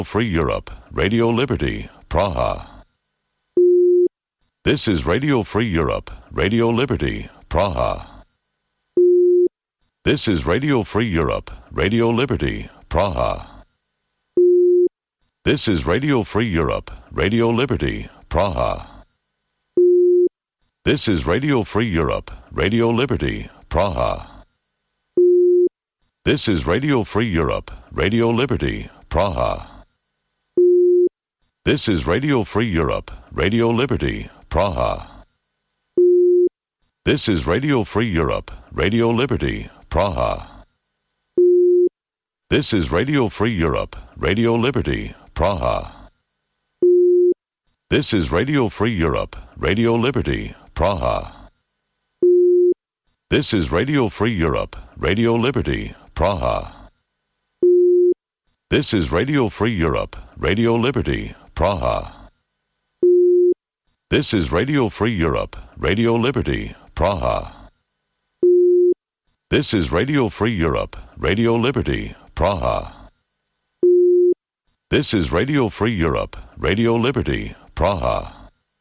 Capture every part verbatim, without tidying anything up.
Free Europe, Radio Liberty, Praha. This is Radio Free Europe, Radio Liberty, Praha. This is Radio Free Europe, Radio Liberty, Praha. This is Radio Free Europe, Radio Liberty, Praha. This is Radio Free Europe, Radio Liberty, Praha. This is Radio Free Europe, Radio Liberty, Praha. This is Radio Free Europe, Radio Liberty, Praha. This is Radio Free Europe, Radio Liberty, Praha. This is Radio Free Europe, Radio Liberty, Praha. This is Radio Free Europe, Radio Liberty, Praha. This is Radio Free Europe, Radio Liberty, Praha. This is Radio Free Europe, Radio Liberty, Praha. This is Radio Free Europe, Radio Liberty, Praha. This is Radio Free Europe, Radio Liberty, Praha. This is Radio Free Europe, Radio Liberty, Praha.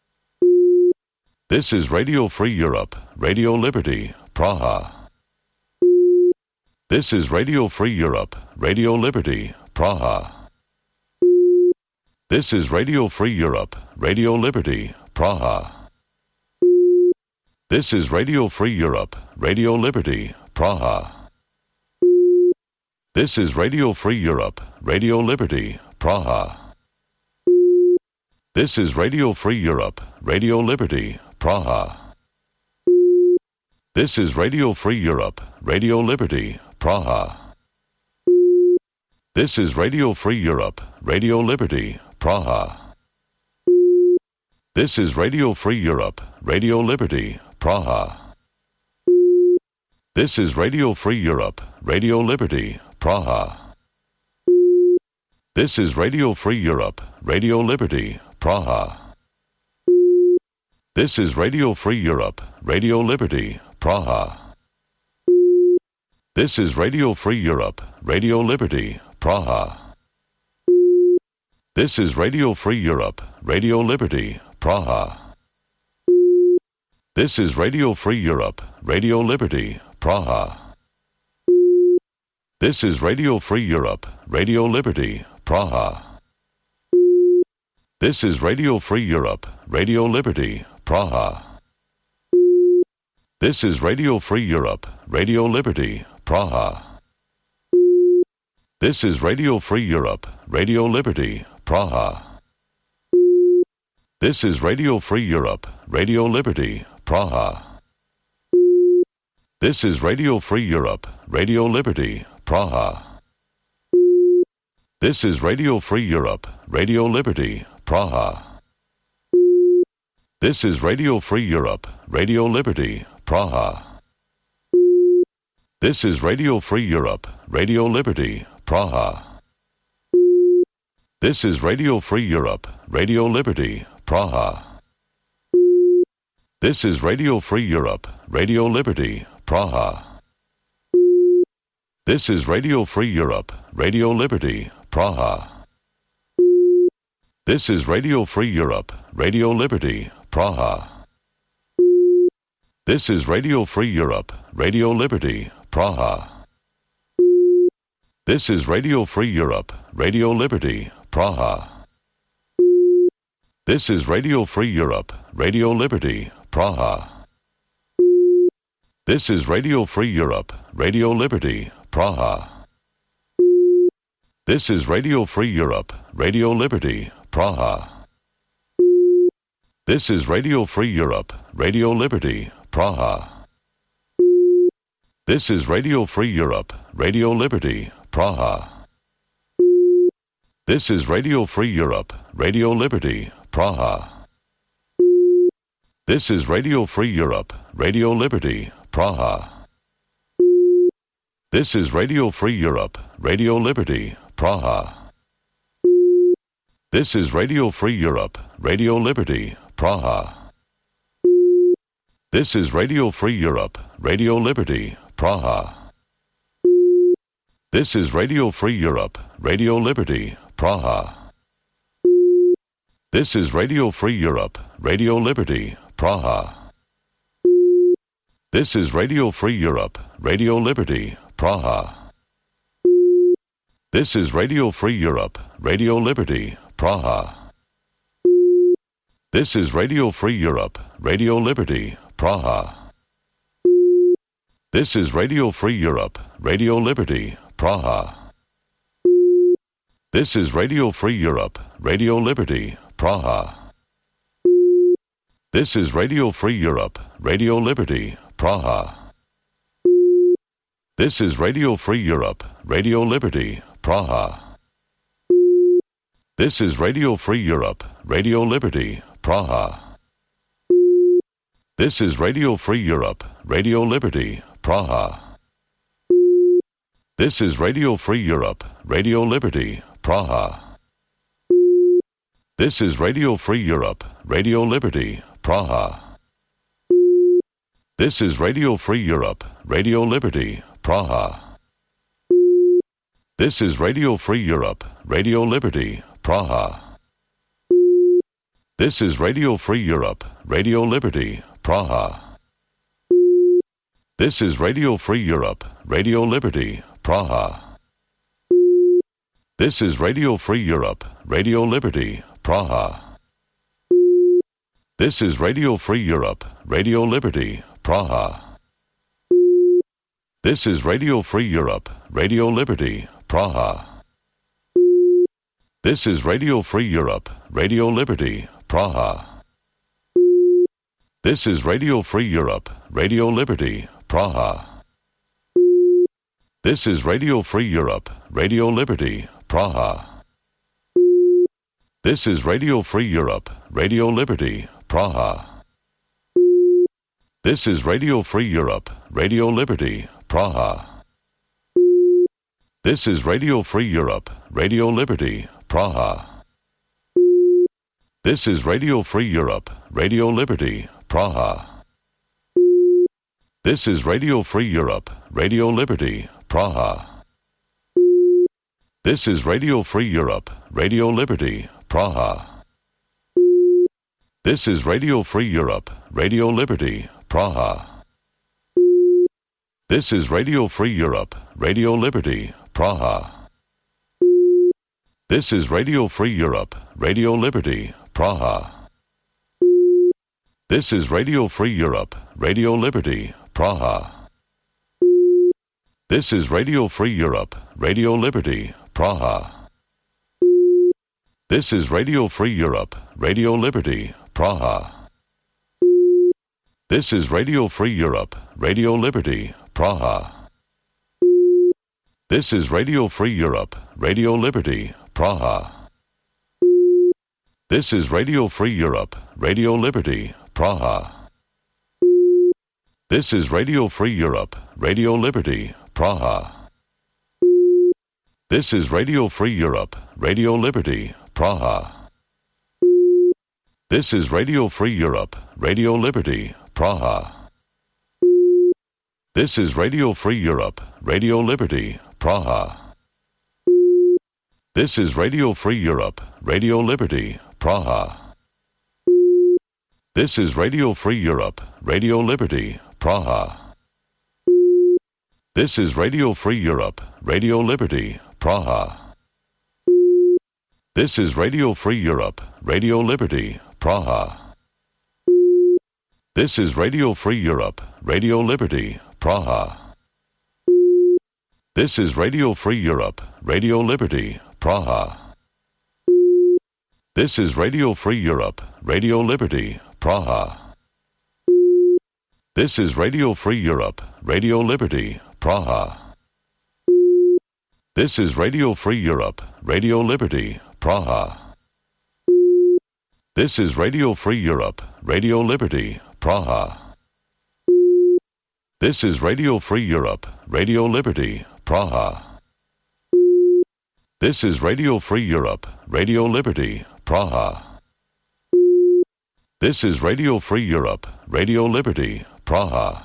This is Radio Free Europe, Radio Liberty, Praha. This is Radio Free Europe, Radio Liberty, Praha. This is Radio Free Europe, Radio Liberty, Praha. This is Radio Free Europe, Radio Liberty, Praha. This is Radio Free Europe, Radio Liberty, Praha. This is Radio Free Europe, Radio Liberty, Praha. This is Radio Free Europe, Radio Liberty, Praha. This is Radio Free Europe, Radio Liberty, Praha. This is Radio Free Europe, Radio Liberty, Praha. This is Radio Free Europe, Radio Liberty, Praha. This is Radio Free Europe, Radio Liberty, Praha. This is Radio Free Europe, Radio Liberty, Praha. This is Radio Free Europe, Radio Liberty, Praha. This is Radio Free Europe, Radio Liberty, Praha. This is Radio Free Europe, Radio Liberty, Praha. This is Radio Free Europe, Radio Liberty, Praha. This is Radio Free Europe, Radio Liberty, Praha. This is Radio Free Europe, Radio Liberty, Praha. This is Radio Free Europe, Radio Liberty, Praha. This is Radio Free Europe, Radio Liberty, Praha. This is Radio Free Europe, Radio Liberty, Praha. This is Radio Free Europe, Radio Liberty, Praha. This is Radio Free Europe, Radio Liberty, Praha. This is Radio Free Europe, Radio Liberty, Praha. This is Radio Free Europe, Radio Liberty, Praha. This is Radio Free Europe, Radio Liberty, Praha. This is Radio Free Europe, Radio Liberty, Praha. This is Radio Free Europe, Radio Liberty, Praha. This is Radio Free Europe, Radio Liberty, Praha. This is Radio Free Europe, Radio Liberty, Praha. This is Radio Free Europe, Radio Liberty, Praha. This is Radio Free Europe, Radio Liberty, Praha. This is Radio Free Europe, Radio Liberty, Praha. This is Radio Free Europe, Radio Liberty, Praha. This is Radio Free Europe, Radio Liberty, Praha. This is Radio Free Europe, Radio Liberty, Praha. This is Radio Free Europe, Radio Liberty, Praha. This is Radio Free Europe, Radio Liberty, Praha. This is Radio Free Europe, Radio Liberty, Praha. This is Radio Free Europe, Radio Liberty, Praha. This is Radio Free Europe, Radio Liberty, Praha. This is Radio Free Europe, Radio Liberty, Praha. This is Radio Free Europe, Radio Liberty, Praha. This is Radio Free Europe, Radio Liberty, Praha. This is Radio Free Europe, Radio Liberty, Praha. This is Radio Free Europe, Radio Liberty, Praha. This is Radio Free Europe, Radio Liberty, Praha. This is Radio Free Europe, Radio Liberty, Praha. This is Radio Free Europe, Radio Liberty, Praha. This is Radio Free Europe, Radio Liberty, Praha. This is Radio Free Europe, Radio Liberty, Praha. This is Radio Free Europe, Radio Liberty, Praha. This is Radio Free Europe, Radio Liberty, Praha. This is Radio Free Europe, Radio Liberty, Praha. This is Radio Free Europe, Radio Liberty, Praha. This is Radio Free Europe, Radio Liberty, Praha. This is Radio Free Europe, Radio Liberty, Praha. This is Radio Free Europe, Radio Liberty, Praha. This is Radio Free Europe, Radio Liberty, Praha. This is Radio Free Europe, Radio Liberty, Praha. This is Radio Free Europe, Radio Liberty, Praha. This is Radio Free Europe, Radio Liberty, Praha. This is Radio Free Europe, Radio Liberty, Praha. This is Radio Free Europe, Radio Liberty, Praha. This is Radio Free Europe, Radio Liberty, Praha. This is Radio Free Europe, Radio Liberty, Praha. This is Radio Free Europe, Radio Liberty, Praha. This is Radio Free Europe, Radio Liberty, Praha. This is Radio Free Europe, Radio Liberty, Praha. This is Radio Free Europe, Radio Liberty, Praha. This is Radio Free Europe, Radio Liberty, Praha. This is Radio Free Europe, Radio Liberty, Praha. This is Radio Free Europe, Radio Liberty, Praha. This is Radio Free Europe, Radio Liberty, Praha. This is Radio Free Europe, Radio Liberty, Praha. This is Radio Free Europe, Radio Liberty, Praha. This is Radio Free Europe, Radio Liberty, Praha. This is Radio Free Europe, Radio Liberty, Praha. This is Radio Free Europe, Radio Liberty, Praha. This is Radio Free Europe, Radio Liberty, Praha. This is Radio Free Europe, Radio Liberty, Praha. This is Radio Free Europe, Radio Liberty, Praha. This is Radio Free Europe, Radio Liberty, Praha. This is Radio Free Europe, Radio Liberty, Praha. This is Radio Free Europe, Radio Liberty, Praha. This is Radio Free Europe, Radio Liberty, Praha. This is Radio Free Europe, Radio Liberty, Praha. This is Radio Free Europe, Radio Liberty, Praha. This is Radio Free Europe, Radio Liberty, Praha. This is Radio Free Europe, Radio Liberty, Praha. This is Radio Free Europe, Radio Liberty, Praha. This is Radio Free Europe, Radio Liberty, Praha. This is Radio Free Europe, Radio Liberty, Praha. This is Radio Free Europe, Radio Liberty, Praha. This is Radio Free Europe, Radio Liberty, Praha.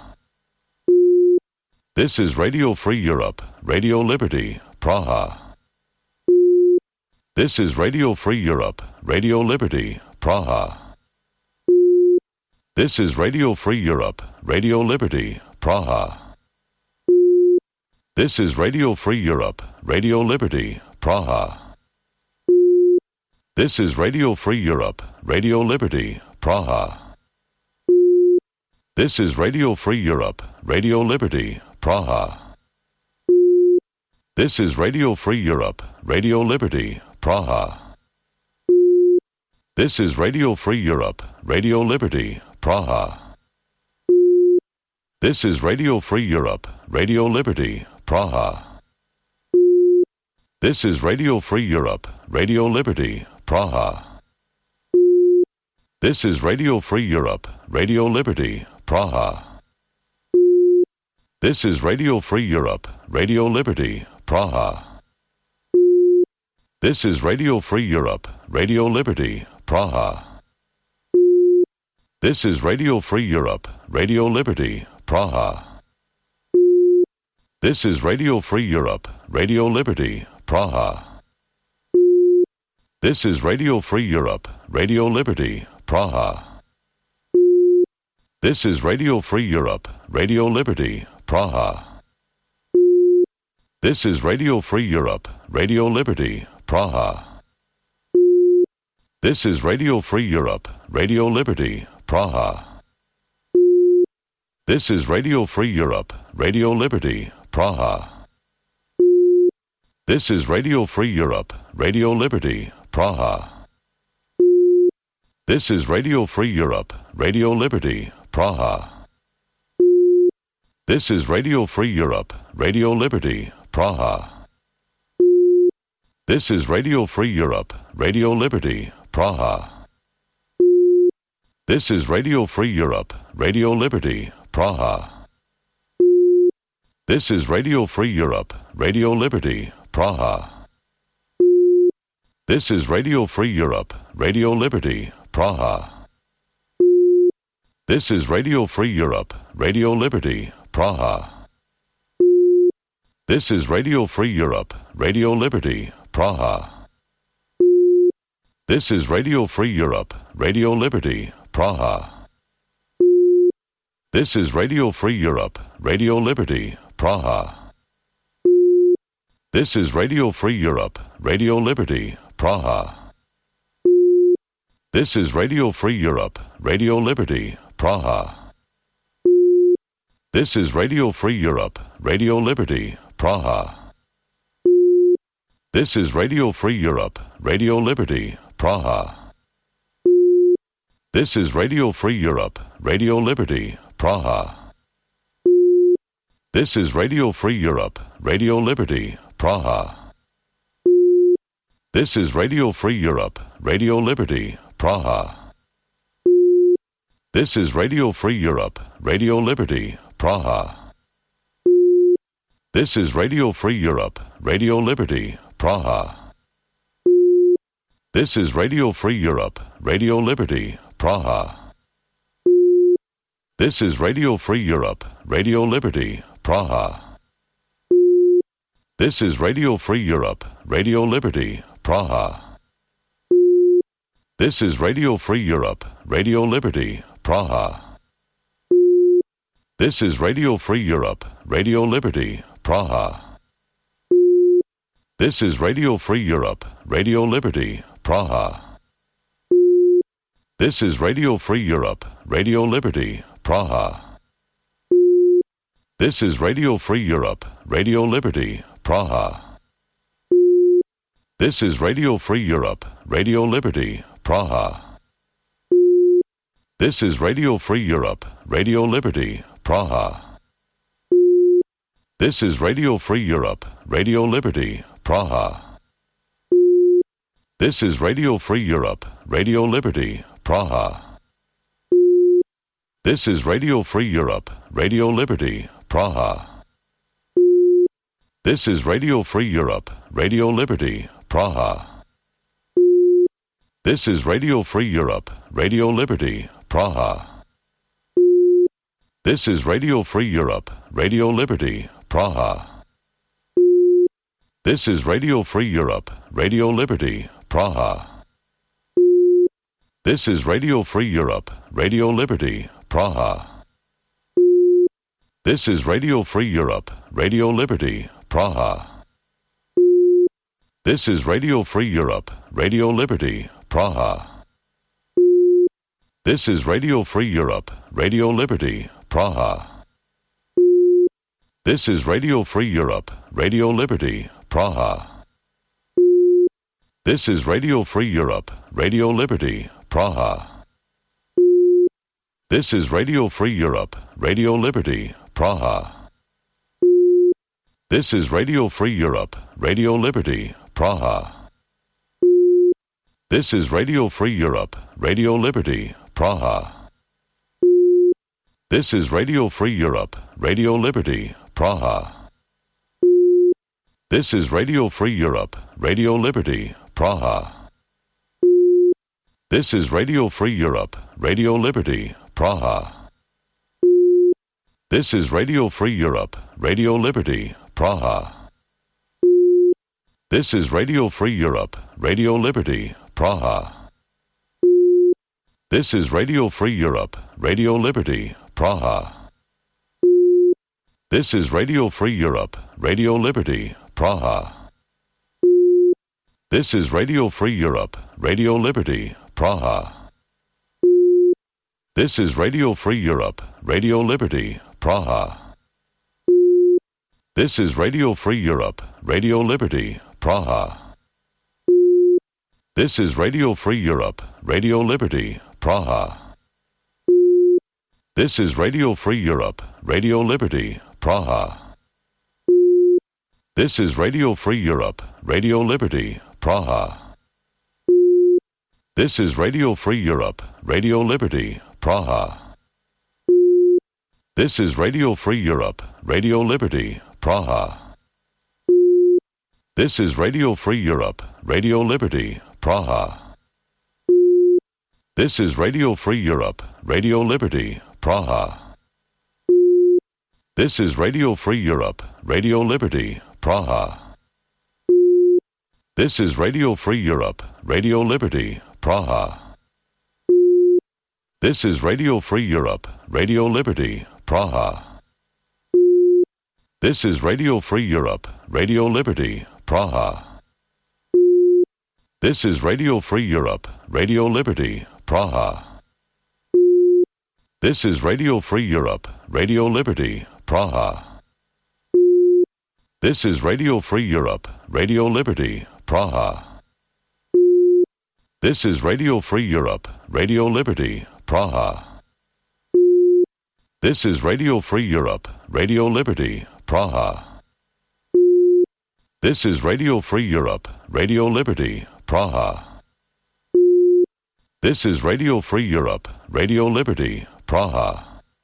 This is Radio Free Europe, Radio Liberty, Praha. This is Radio Free Europe, Radio Liberty, Praha. This is Radio Free Europe, Radio Liberty, Praha. This is Radio Free Europe, Radio Liberty, Praha. This is Radio Free Europe, Radio Liberty, Praha. This is Radio Free Europe, Radio Liberty, Praha. This is Radio Free Europe, Radio Liberty, Praha. This is Radio Free Europe, Radio Liberty, Praha. This is Radio Free Europe, Radio Liberty, Praha. This is Radio Free Europe, Radio Liberty, Praha. This is Radio Free Europe, Radio Liberty, Praha. This is Radio Free Europe, Radio Liberty, Praha. This is Radio Free Europe, Radio Liberty, Praha. This is Radio Free Europe, Radio Liberty, Praha. This is Radio Free Europe, Radio Liberty, Praha. This is Radio Free Europe, Radio Liberty, Praha. This is Radio Free Europe, Radio Liberty, Praha. This is Radio Free Europe, Radio Liberty, Praha. This is Radio Free Europe, Radio Liberty, Praha. This is Radio Free Europe, Radio Liberty, Praha. This is Radio Free Europe, Radio Liberty, Praha. This is Radio Free Europe, Radio Liberty, Praha. This is Radio Free Europe, Radio Liberty, Praha. This is Radio Free Europe, Radio Liberty, Praha. This is Radio Free Europe, Radio Liberty, Praha. This is Radio Free Europe, Radio Liberty, Praha. This is Radio Free Europe, Radio Liberty, Praha. This is Radio Free Europe, Radio Liberty, Praha. This is Radio Free Europe, Radio Liberty, Praha. This is Radio Free Europe, Radio Liberty, Praha. This is Radio Free Europe, Radio Liberty, Praha. This is Radio Free Europe, Radio Liberty, Praha. This is Radio Free Europe, Radio Liberty, Praha. This is Radio Free Europe, Radio Liberty, Praha. This is Radio Free Europe, Radio Liberty, Praha. This is Radio Free Europe, Radio Liberty, Praha. This is Radio Free Europe, Radio Liberty, Praha. This is Radio Free Europe, Radio Liberty, Praha. This is Radio Free Europe, Radio Liberty, Praha. This is Radio Free Europe, Radio Liberty, Praha. This is Radio Free Europe, Radio Liberty, Praha. This is Radio Free Europe, Radio Liberty, Praha. This is Radio Free Europe, Radio Liberty, Praha. This is Radio Free Europe, Radio Liberty, Praha. This is Radio Free Europe, Radio Liberty, Praha. This is Radio Free Europe, Radio Liberty, Praha. This is Radio Free Europe, Radio Liberty, Praha. This is Radio Free Europe, Radio Liberty, Praha. This is Radio Free Europe, Radio Liberty, Praha. This is Radio Free Europe, Radio Liberty, Praha. This is Radio Free Europe, Radio Liberty, Praha. This is Radio Free Europe, Radio Liberty, Praha. This is Radio Free Europe, Radio Liberty, Praha. This is Radio Free Europe, Radio Liberty, Praha. This is Radio Free Europe, Radio Liberty, Praha. This is Radio Free Europe, Radio Liberty, Praha. This is Radio Free Europe, Radio Liberty, Praha. This is Radio Free Europe, Radio Liberty, Praha. This is Radio Free Europe, Radio Liberty, Praha. This is Radio Free Europe, Radio Liberty, Praha. This is Radio Free Europe, Radio Liberty, Praha. This is Radio Free Europe, Radio Liberty, Praha. This is Radio Free Europe, Radio Liberty, Praha. This is Radio Free Europe, Radio Liberty, Praha. This is Radio Free Europe, Radio Liberty, Praha. This is Radio Free Europe, Radio Liberty, Praha. This is Radio Free Europe, Radio Liberty, Praha. This is Radio Free Europe, Radio Liberty, Praha. This is Radio Free Europe, Radio Liberty, Praha. This is Radio Free Europe, Radio Liberty, Praha. This is Radio Free Europe, Radio Liberty, Praha. This is Radio Free Europe, Radio Liberty, Praha. This is Radio Free Europe, Radio Liberty, Praha. This is Radio Free Europe, Radio Liberty, Praha. This is Radio Free Europe, Radio Liberty, Praha. This is Radio Free Europe, Radio Liberty, Praha. This is Radio Free Europe, Radio Liberty, Praha. This is Radio Free Europe, Radio Liberty, Praha. This is Radio Free Europe, Radio Liberty, Praha. This is Radio Free Europe, Radio Liberty, Praha. This is Radio Free Europe, Radio Liberty, Praha. This is Radio Free Europe, Radio Liberty, Praha. This is Radio Free Europe, Radio Liberty, Praha. This is Radio Free Europe, Radio Liberty, Praha. This is Radio Free Europe, Radio Liberty, Praha. This is Radio Free Europe, Radio Liberty, Praha. This is Radio Free Europe, Radio Liberty, Praha. This is Radio Free Europe, Radio Liberty, Praha. This is Radio Free Europe, Radio Liberty, Praha. This is Radio Free Europe, Radio Liberty, Praha. This is Radio Free Europe, Radio Liberty, Praha. This is Radio Free Europe, Radio Liberty, Praha. This is Radio Free Europe, Radio Liberty, Praha. This is Radio Free Europe, Radio Liberty, Praha.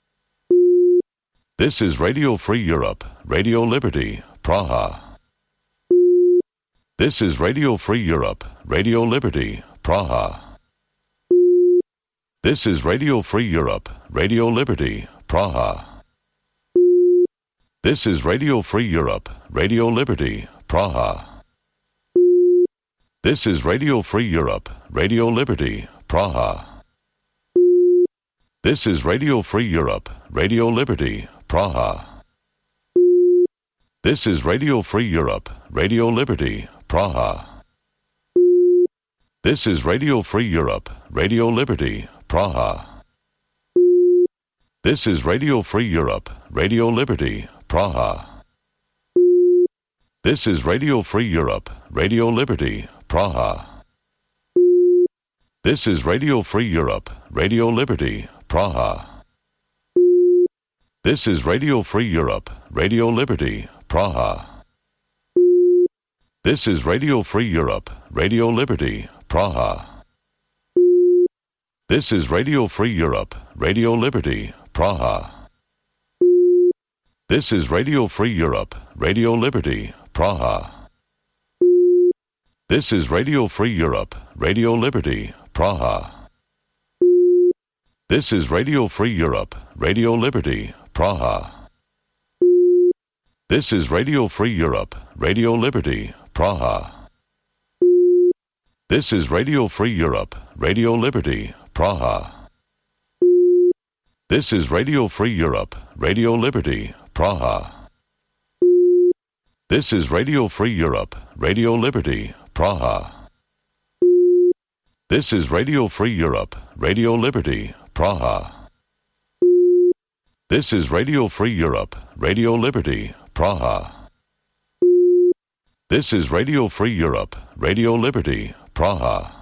This is Radio Free Europe, Radio Liberty, Praha. This is Radio Free Europe, Radio Liberty, Praha. This is Radio Free Europe, Radio Liberty, Praha. This is Radio Free Europe, Radio Liberty, Praha. This is Radio Free Europe, Radio Liberty, Praha. This is Radio Free Europe, Radio Liberty, Praha. This is Radio Free Europe, Radio Liberty, Praha. This is Radio Free Europe, Radio Liberty, Praha. This is Radio Free Europe, Radio Liberty, Praha. This is Radio Free Europe, Radio Liberty, Praha. This is Radio Free Europe, Radio Liberty, Praha. This is Radio Free Europe, Radio Liberty, Praha. This is Radio Free Europe, Radio Liberty, Praha. This is Radio Free Europe, Radio Liberty, Praha. This is Radio Free Europe, Radio Liberty, Praha. This is Radio Free Europe, Radio Liberty, Praha. This is Radio Free Europe, Radio Liberty, Praha. This is Radio Free Europe, Radio Liberty, Praha. This is Radio Free Europe, Radio Liberty, Praha. This is Radio Free Europe, Radio Liberty, Praha. This is Radio Free Europe, Radio Liberty, Praha. This is Radio Free Europe, Radio Liberty, Praha. This is Radio Free Europe, Radio Liberty, Praha. This is Radio Free Europe, Radio Liberty, Praha.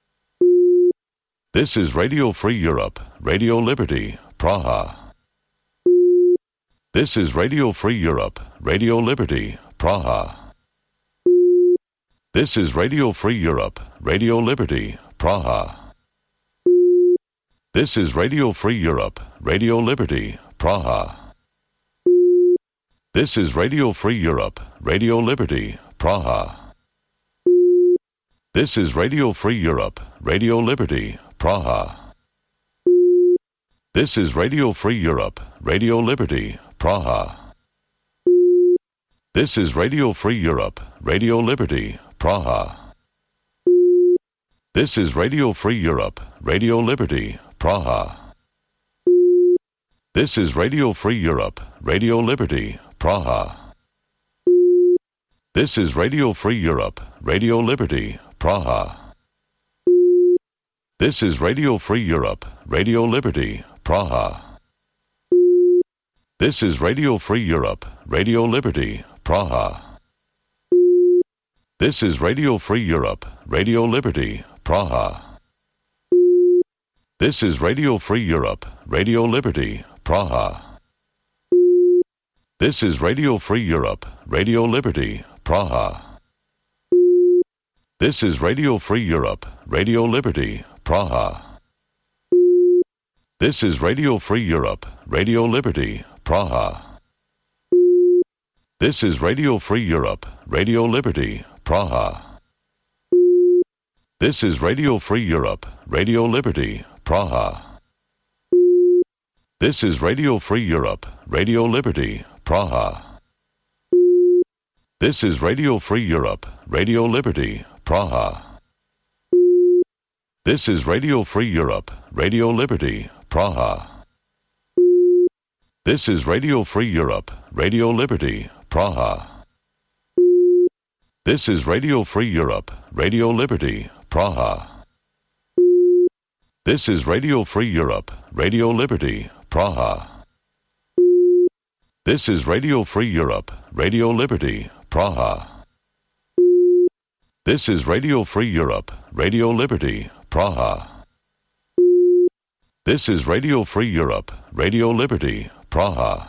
This is Radio Free Europe, Radio Liberty, Praha. This is Radio Free Europe, Radio Liberty, Praha. This is Radio Free Europe, Radio Liberty, Praha. This is Radio Free Europe, Radio Liberty, Praha. This is Radio Free Europe, Radio Liberty, Praha. This is Radio Free Europe, Radio Liberty, Praha. This is Radio Free Europe, Radio Liberty, Praha. This is Radio Free Europe, Radio Liberty, Praha. This is Radio Free Europe, Radio Liberty, Praha. This is Radio Free Europe, Radio Liberty, Praha. This is Radio Free Europe, Radio Liberty, Praha. This is Radio Free Europe, Radio Liberty, Praha. This is Radio Free Europe, Radio Liberty, Praha. This is Radio Free Europe, Radio Liberty, Praha. This is Radio Free Europe, Radio Liberty, Praha. This is Radio Free Europe, Radio Liberty, Praha. This is Radio Free Europe, Radio Liberty, Praha. This is Radio Free Europe, Radio Liberty, Praha. This is Radio Free Europe, Radio Liberty, Praha. This is Radio Free Europe, Radio Liberty, Praha. This is Radio Free Europe, Radio Liberty, Praha. This is Radio Free Europe, Radio Liberty, Praha. This is Radio Free Europe, Radio Liberty, Praha. This is Radio Free Europe, Radio Liberty, Praha. This is Radio Free Europe, Radio Liberty, Praha. This is Radio Free Europe, Radio Liberty, Praha. This is Radio Free Europe, Radio Liberty, Praha. This is Radio Free Europe, Radio Liberty, Praha. This is Radio Free Europe, Radio Liberty, Praha.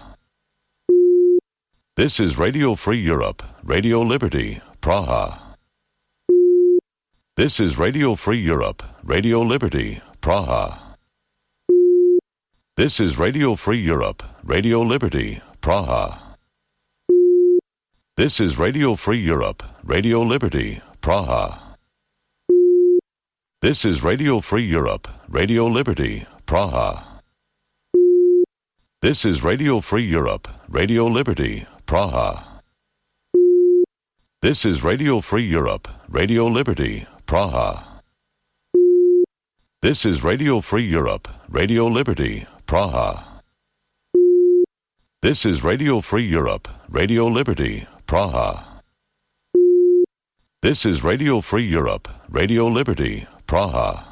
This is Radio Free Europe, Radio Liberty, Praha. This is Radio Free Europe, Radio Liberty, Praha. This is Radio Free Europe, Radio Liberty, Praha. This is Radio Free Europe, Radio Liberty, Praha. This is Radio Free Europe, Radio Liberty, Praha. This is Radio Free Europe, Radio Liberty, Praha. This is Radio Free Europe, Radio Liberty, Praha. This is Radio Free Europe, Radio Liberty, Praha. This is Radio Free Europe, Radio Liberty, Praha. This is Radio Free Europe, Radio Liberty, Praha.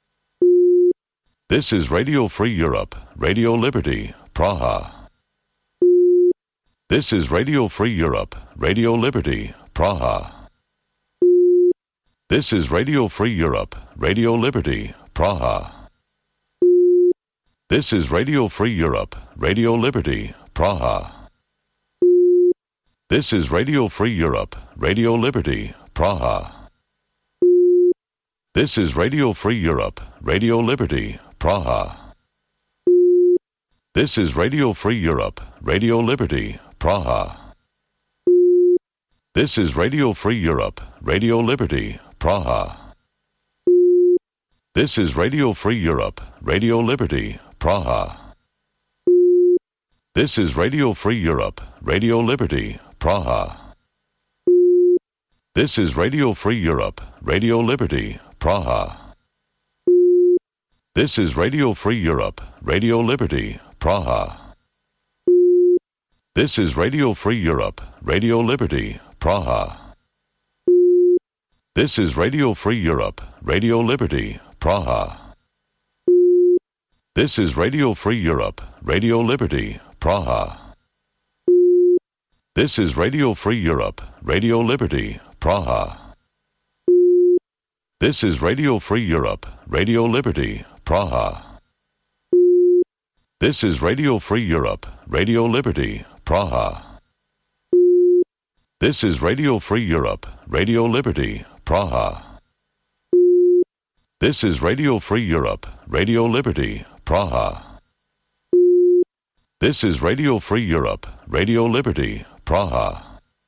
This is Radio Free Europe, Radio Liberty, Praha. This is Radio Free Europe, Radio Liberty, Praha. This is Radio Free Europe, Radio Liberty, Praha. This is Radio Free Europe, Radio Liberty, Praha. This is Radio Free Europe, Radio Liberty, Praha. This is Radio Free Europe, Radio Liberty, Praha. This is Radio Free Europe, Radio Liberty, Praha. This is Radio Free Europe, Radio Liberty, Praha. This is Radio Free Europe, Radio Liberty, Praha. This is Radio Free Europe, Radio Liberty, Praha. This is Radio Free Europe, Radio Liberty, Praha. This is Radio Free Europe, Radio Liberty, Praha. This is Radio Free Europe, Radio Liberty, Praha. This is Radio Free Europe, Radio Liberty, Praha. This is Radio Free Europe, Radio Liberty, Praha. This is Radio Free Europe, Radio Liberty, Praha. This is Radio Free Europe, Radio Liberty, Praha. This is Radio Free Europe, Radio Liberty, Praha. This is Radio Free Europe, Radio Liberty, Praha. This is Radio Free Europe, Radio Liberty, Praha. This is Radio Free Europe, Radio Liberty, Praha.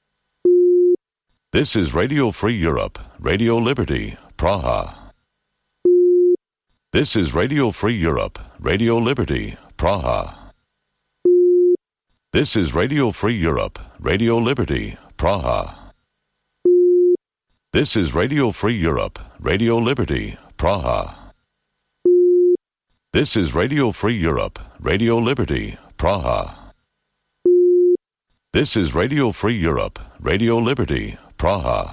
This is Radio Free Europe, Radio Liberty, Praha. This is Radio Free Europe, Radio Liberty, Praha. This is Radio Free Europe, Radio Liberty, Praha. This is Radio Free Europe, Radio Liberty, Praha. This is Radio Free Europe, Radio Liberty, Praha. This is Radio Free Europe, Radio Liberty, Praha.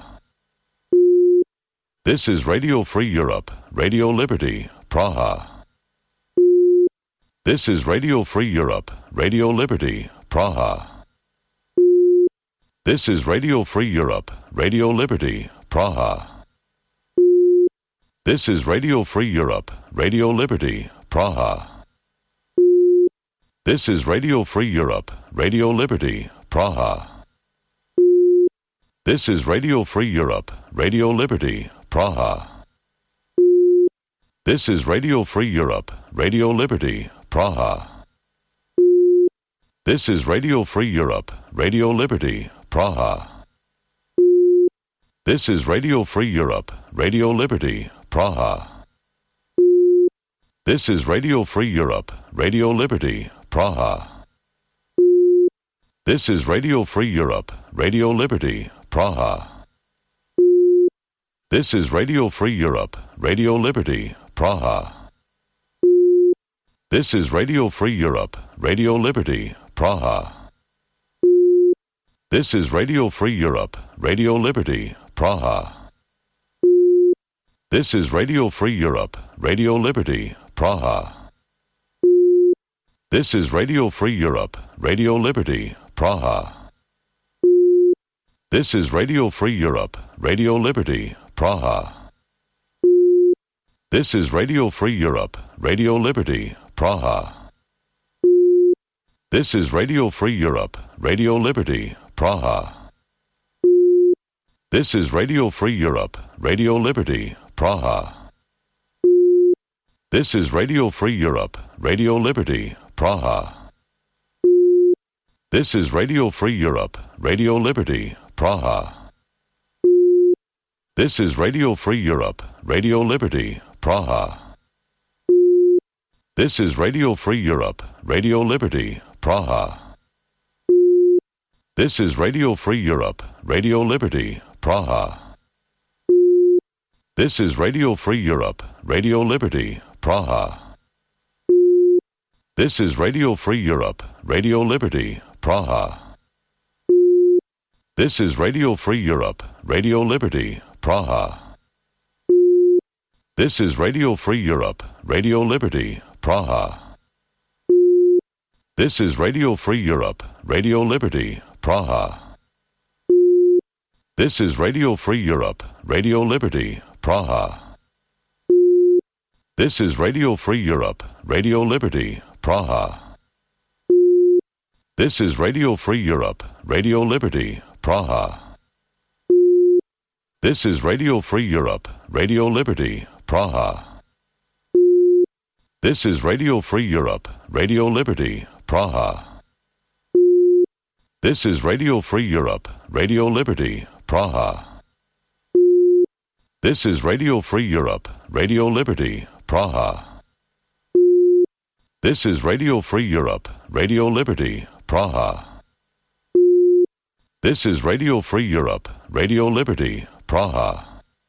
This is Radio Free Europe, Radio Liberty, Praha. This is Radio Free Europe, Radio Liberty, Praha. This is Radio Free Europe, Radio Liberty, Praha. This is Radio Free Europe, Radio Liberty, Praha. This is Radio Free Europe, Radio Liberty, Praha. This is Radio Free Europe, Radio Liberty, Praha. This is Radio Free Europe, Radio Liberty, Praha. This is Radio Free Europe, Radio Liberty, Praha. This is Radio Free Europe, Radio Liberty, Praha. This is Radio Free Europe, Radio Liberty, Praha. This is Radio Free Europe, Radio Liberty, Praha. This is Radio Free Europe, Radio Liberty, Praha. This is Radio Free Europe, Radio Liberty, Praha. This is Radio Free Europe, Radio Liberty, Praha. This is Radio Free Europe, Radio Liberty, Praha. This is Radio Free Europe, Radio Liberty, Praha. This is Radio Free Europe, Radio Liberty, Praha. This is Radio Free Europe, Radio Liberty, Praha. This is Radio Free Europe, Radio Liberty, Praha. This is Radio Free Europe, Radio Liberty, Praha. This is Radio Free Europe, Radio Liberty, Praha. This is Radio Free Europe, Radio Liberty, Praha. This is Radio Free Europe, Radio Liberty, Praha. This is Radio Free Europe, Radio Liberty, Praha. This is Radio Free Europe, Radio Liberty, Praha. This is Radio Free Europe, Radio Liberty, Praha. This is Radio Free Europe, Radio Liberty, Praha. This is Radio Free Europe, Radio Liberty, Praha. This is Radio Free Europe, Radio Liberty, Praha. This is Radio Free Europe, Radio Liberty, Praha. This is Radio Free Europe, Radio Liberty, Praha. This is Radio Free Europe, Radio Liberty, Praha. This is Radio Free Europe, Radio Liberty, Praha. This is Radio Free Europe, Radio Liberty, Praha. This is Radio Free Europe, Radio Liberty, Praha. This is Radio Free Europe, Radio Liberty, Praha. This is Radio Free Europe, Radio Liberty, Praha. This is Radio Free Europe, Radio Liberty, Praha. This is Radio Free Europe, Radio Liberty, Praha.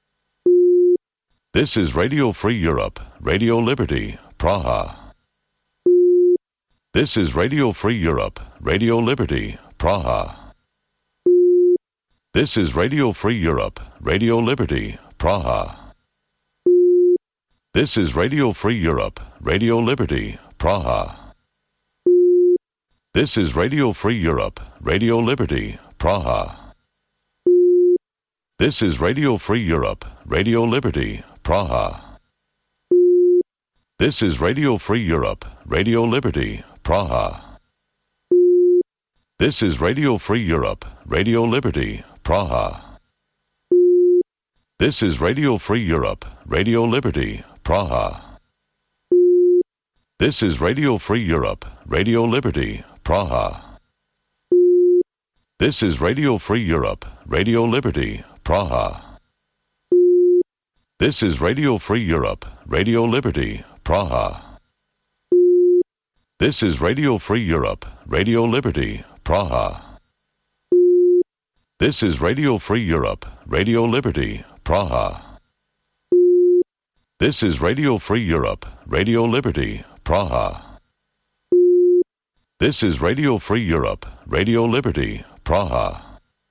This is Radio Free Europe, Radio Liberty, Praha. This is Radio Free Europe, Radio Liberty, Praha. This is Radio Free Europe, Radio Liberty, Praha. This is Radio Free Europe, Radio Liberty, Praha. This is Radio Free Europe, Radio Liberty, Praha. This is Radio Free Europe, Radio Liberty, Praha. This is Radio Free Europe, Radio Liberty, Praha. This is Radio Free Europe, Radio Liberty, Praha. This is Radio Free Europe, Radio Liberty, Praha. This is Radio Free Europe, Radio Liberty, Praha. This is Radio Free Europe, Radio Liberty, Praha. This is Radio Free Europe, Radio Liberty, Praha. This is Radio Free Europe, Radio Liberty, Praha. This is Radio Free Europe, Radio Liberty, Praha. This is Radio Free Europe, Radio Liberty, Praha. This is Radio Free Europe, Radio Liberty, Praha.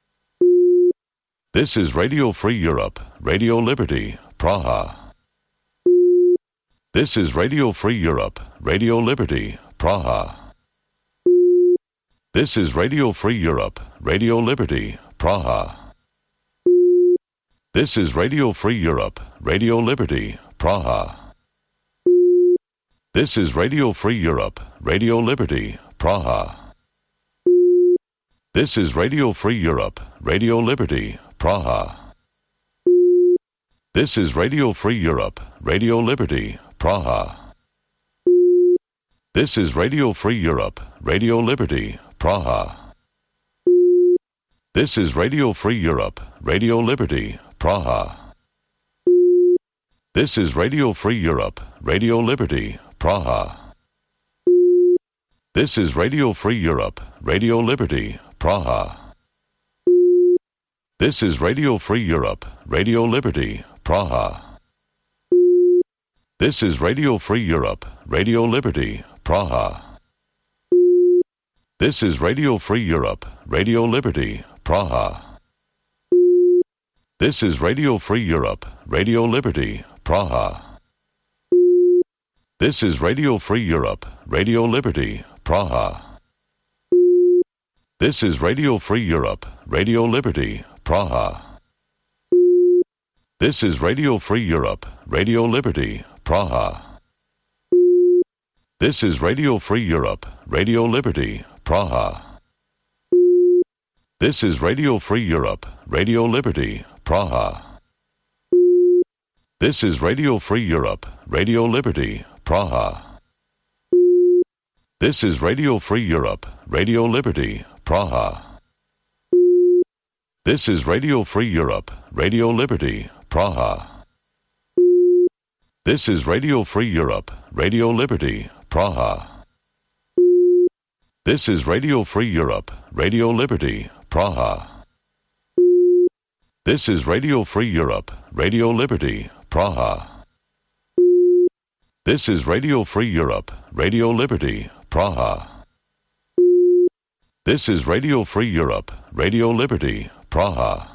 This is Radio Free Europe, Radio Liberty, Praha. This is Radio Free Europe, Radio Liberty, Praha. This is Radio Free Europe, Radio Liberty, Praha. This is Radio Free Europe, Radio Liberty, Praha. This is Radio Free Europe, Radio Liberty, Praha. This is Radio Free Europe, Radio Liberty, Praha. This is Radio Free Europe, Radio Liberty, Praha. This is Radio Free Europe, Radio Liberty, Praha. This is Radio Free Europe, Radio Liberty, Praha. This is Radio Free Europe, Radio Liberty, Praha. This is Radio Free Europe, Radio Liberty, Praha. This is Radio Free Europe, Radio Liberty, Praha. This is Radio Free Europe, Radio Liberty, Praha. This is Radio Free Europe, Radio Liberty, Praha. This is Radio Free Europe, Radio Liberty, Praha. This is Radio Free Europe, Radio Liberty, Praha. This is Radio Free Europe, Radio Liberty, Praha. This is Radio Free Europe, Radio Liberty, Praha. This is Radio Free Europe, Radio Liberty, Praha. This is Radio Free Europe, Radio Liberty, Praha. This is Radio Free Europe, Radio Liberty, Praha. This is Radio Free Europe, Radio Liberty, Praha. This is Radio Free Europe, Radio Liberty, Praha. This is Radio Free Europe, Radio Liberty, Praha. This is Radio Free Europe, Radio Liberty, Praha. This is Radio Free Europe, Radio Liberty, Praha. This is Radio Free Europe, Radio Liberty, Praha. This is Radio Free Europe, Radio Liberty, Praha.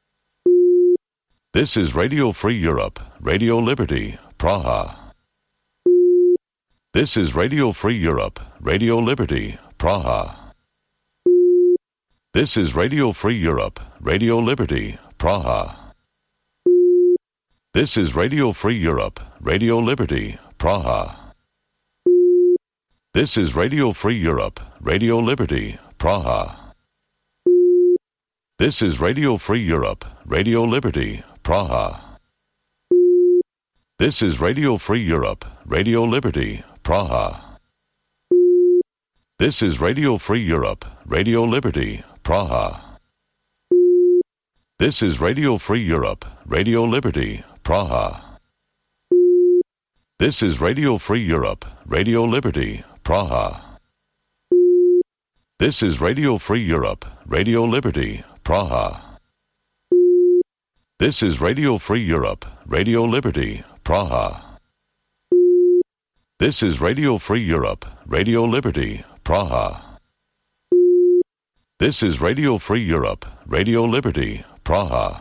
This is Radio Free Europe, Radio Liberty, Praha. This is Radio Free Europe, Radio Liberty, Praha. This is Radio Free Europe, Radio Liberty, Praha. This is Radio Free Europe, Radio Liberty, Praha. This is Radio Free Europe, Radio Liberty, Praha. This is Radio Free Europe, Radio Liberty, Praha. This is Radio Free Europe, Radio Liberty, Praha. This is Radio Free Europe, Radio Liberty, Praha. This is Radio Free Europe, Radio Liberty, Praha. This is Radio Free Europe, Radio Liberty, Praha. This is Radio Free Europe, Radio Liberty, Praha. This is Radio Free Europe, Radio Liberty, Praha. This is Radio Free Europe, Radio Liberty, Praha. This is Radio Free Europe, Radio Liberty, Praha.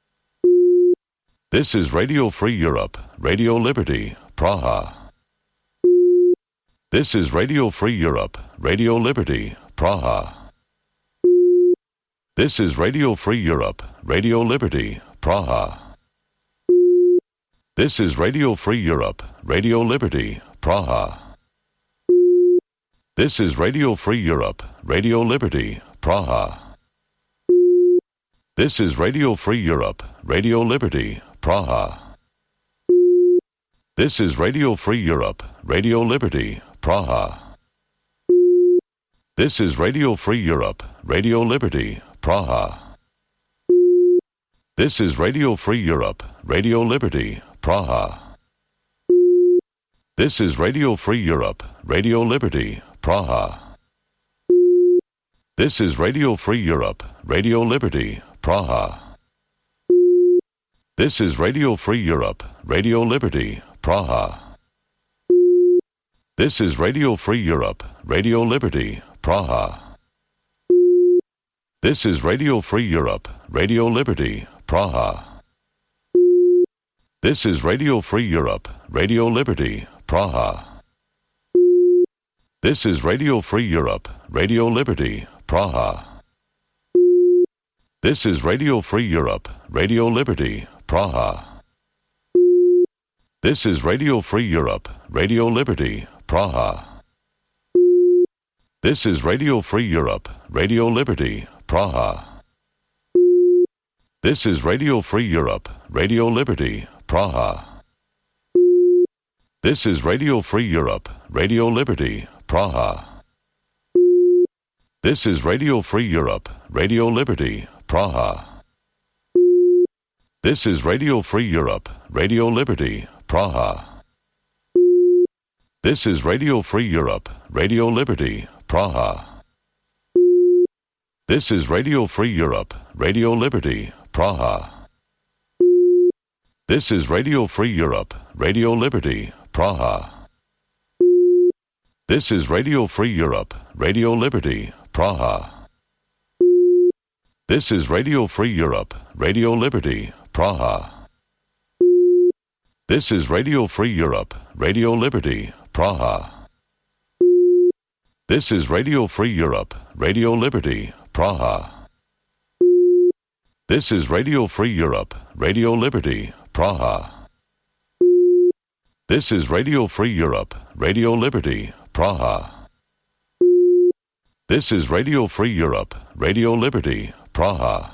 This is Radio Free Europe, Radio Liberty, Praha. This is Radio Free Europe, Radio Liberty, Praha. This is Radio Free Europe, Radio Liberty, Praha. This is Radio Free Europe, Radio Liberty, Praha. This is Radio Free Europe, Radio Liberty, Praha. This is Radio Free Europe, Radio Liberty, Praha. This is Radio Free Europe, Radio Liberty, Praha. This is Radio Free Europe, Radio Liberty, Praha. This is Radio Free Europe, Radio Liberty, Praha. This is Radio Free Europe, Radio Liberty, Praha. This is Radio Free Europe, Radio Liberty, Praha. This is Radio Free Europe, Radio Liberty, Praha. This is Radio Free Europe, Radio Liberty, Praha. This is Radio Free Europe, Radio Liberty, Praha. This is Radio Free Europe, Radio Liberty, Praha. This is Radio Free Europe, Radio Liberty, Praha. This is Radio Free Europe, Radio Liberty, Praha. This is Radio Free Europe, Radio Liberty, Praha. This is Radio Free Europe, Radio Liberty, Praha. This is Radio Free Europe, Radio Liberty, Praha. This is Radio Free Europe, Radio Liberty, Praha. This is Radio Free Europe, Radio Liberty, Praha. This is Radio Free Europe, Radio Liberty, Praha. This is Radio Free Europe, Radio Liberty, Praha. This is Radio Free Europe, Radio Liberty, Praha. This is Radio Free Europe, Radio Liberty, Praha. This is Radio Free Europe, Radio Liberty, Praha. This is Radio Free Europe, Radio Liberty, Praha. This is Radio Free Europe, Radio Liberty, Praha. This is Radio Free Europe, Radio Liberty, Praha. This is Radio Free Europe, Radio Liberty, Praha. This is Radio Free Europe, Radio Liberty, Praha. This is Radio Free Europe, Radio Liberty, Praha.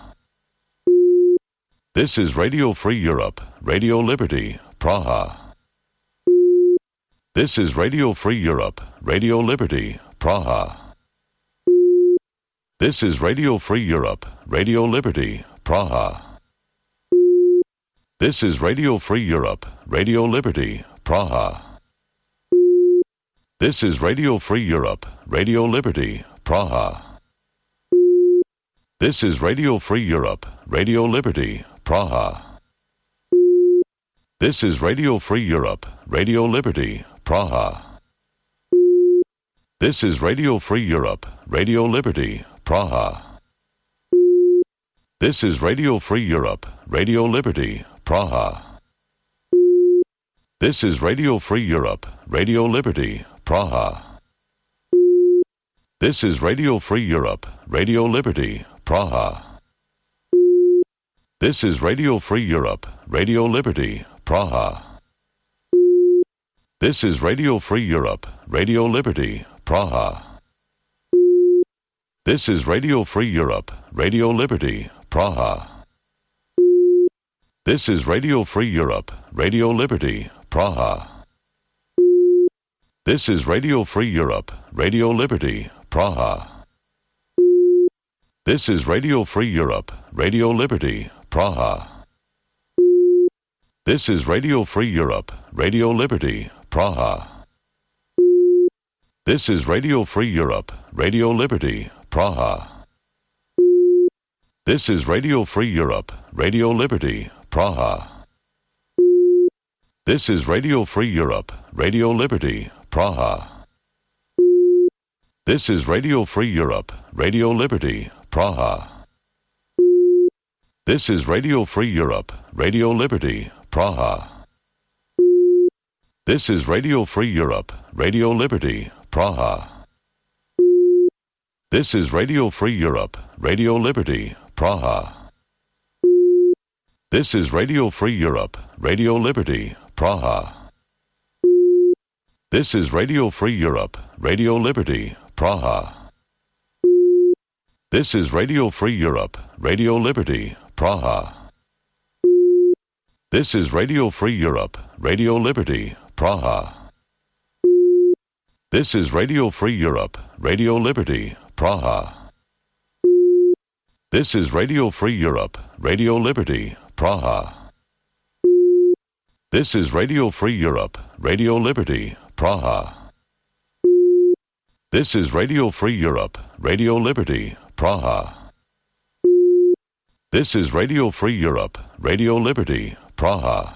This is Radio Free Europe, Radio Liberty, Praha. This is Radio Free Europe, Radio Liberty, Praha. This is Radio Free Europe, Radio Liberty, Praha. This is Radio Free Europe, Radio Liberty, Praha. This is Radio Free Europe, Radio Liberty, Praha. This is Radio Free Europe, Radio Liberty, Praha. This is Radio Free Europe, Radio Liberty, Praha. This is Radio Free Europe, Radio Liberty, Praha. This is Radio Free Europe, Radio Liberty, Praha. This is Radio Free Europe, Radio Liberty, Praha. This is Radio Free Europe, Radio Liberty, Praha. This is Radio Free Europe, Radio Liberty, Praha. This is Radio Free Europe, Radio Liberty, Praha. This is Radio Free Europe, Radio Liberty, Praha. This is Radio Free Europe, Radio Liberty, Praha. This is Radio Free Europe, Radio Liberty, Praha. This is Radio Free Europe, Radio Liberty, Praha. This is Radio Free Europe, Radio Liberty, Praha. This is Radio Free Europe, Radio Liberty, Praha. This is Radio Free Europe, Radio Liberty, Praha. This is Radio Free Europe, Radio Liberty, Praha. This is Radio Free Europe, Radio Liberty, Praha. This is Radio Free Europe, Radio Liberty, Praha. This is Radio Free Europe, Radio Liberty, Praha. This is Radio Free Europe, Radio Liberty, Praha. This is Radio Free Europe, Radio Liberty, Praha. This is Radio Free Europe, Radio Liberty, Praha. This is Radio Free Europe, Radio Liberty, Praha. This is Radio Free Europe, Radio Liberty, Praha. This is Radio Free Europe, Radio Liberty, Praha. This is Radio Free Europe, Radio Liberty, Praha. This is Radio Free Europe, Radio Liberty, Praha. This is Radio Free Europe, Radio Liberty, Praha. This is Radio Free Europe, Radio Liberty, Praha.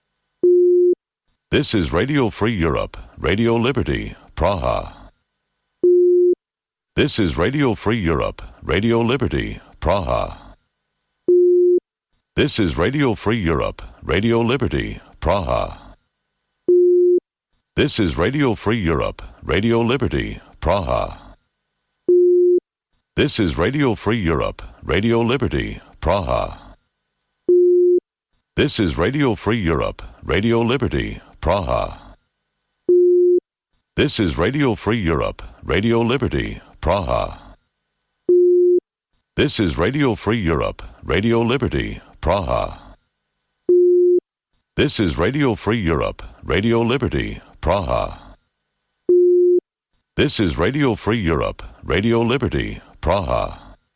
This is Radio Free Europe, Radio Liberty, Praha. This is Radio Free Europe, Radio Liberty, Praha. This is Radio Free Europe, Radio Liberty, Praha. This is Radio Free Europe, Radio Liberty, Praha. This is Radio Free Europe, Radio Liberty, Praha. This is Radio Free Europe, Radio Liberty, Praha. This is Radio Free Europe, Radio Liberty, Praha. This is Radio Free Europe, Radio Liberty, Praha. This is Radio Free Europe, Radio Liberty, Praha. This is Radio Free Europe, Radio Liberty, Praha.